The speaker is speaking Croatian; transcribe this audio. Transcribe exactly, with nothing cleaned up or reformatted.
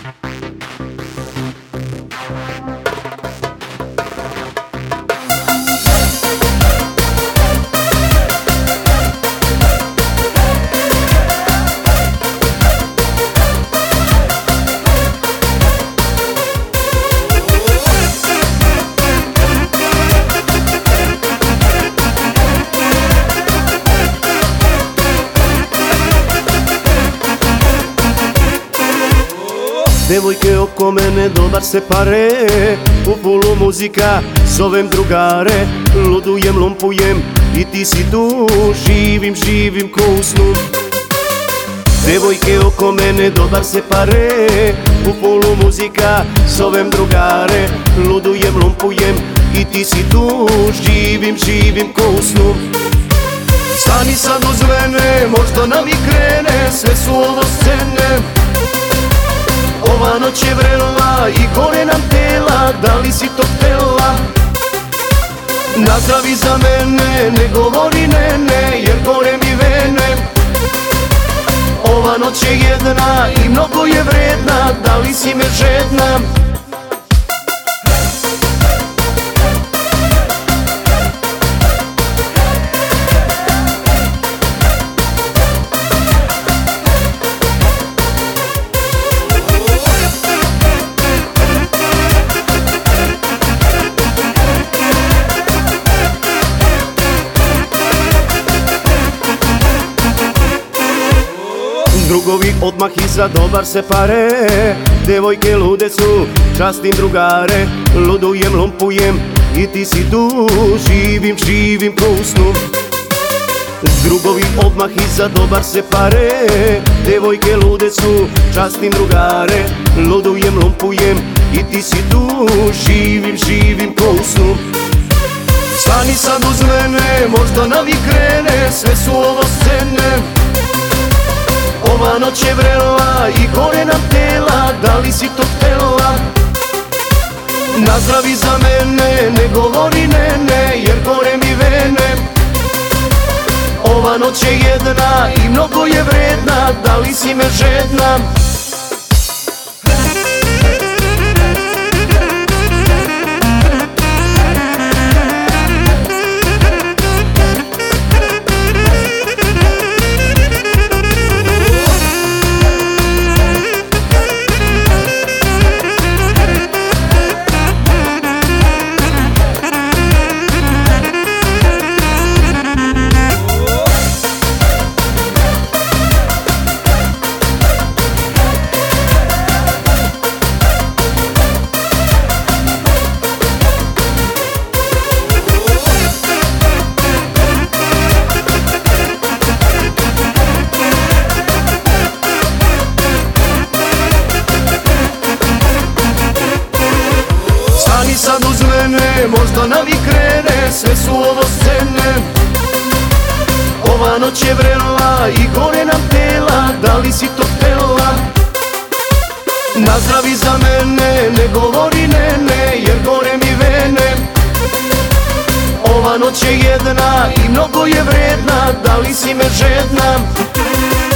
Devojke oko mene dobar se pare, u fulu muzika zovem drugare. Ludujem, lumpujem i ti si tu, živim, živim ko u snu. Devojke oko mene dobar se pare, u fulu muzika zovem drugare. Ludujem, lumpujem i ti si tu, živim, živim ko u snu. Stani sad uz mene, možda nam i krene, sve su ovo scene. Ova noć je vrela i gore nam tela, da li si to htela? Nazdravi za mene, ne govori ne, ne, jer gore mi vene. Ova noć je jedna i mnogo je vredna, da li si me žedna? Drugovi odmah iza dobar se pare, devojke lude su, častim drugare. Ludujem, lumpujem i ti si tu, živim, živim ko u snu. Drugovi odmah iza dobar se pare, devojke lude su, častim drugare. Ludujem, lumpujem i ti si tu, živim, živim ko u snu. Stani sad uz mene, možda nam i krene, sve su ovo scene. Ova noć je vrela i gore nam tela, da li si to htela? Nazdravi za mene, ne govori ne, ne, jer gore mi vene. Ova noć je jedna i mnogo je vredna, da li si me žedna? Sad uz mene, možda nam i krene, sve su ovo scene. Ova noć je vrela i gore nam tela, da li si to htela? Nazdravi za mene, ne govori ne, ne, jer gore mi vene. Ova noć je jedna i mnogo je vredna, da li si me žedna?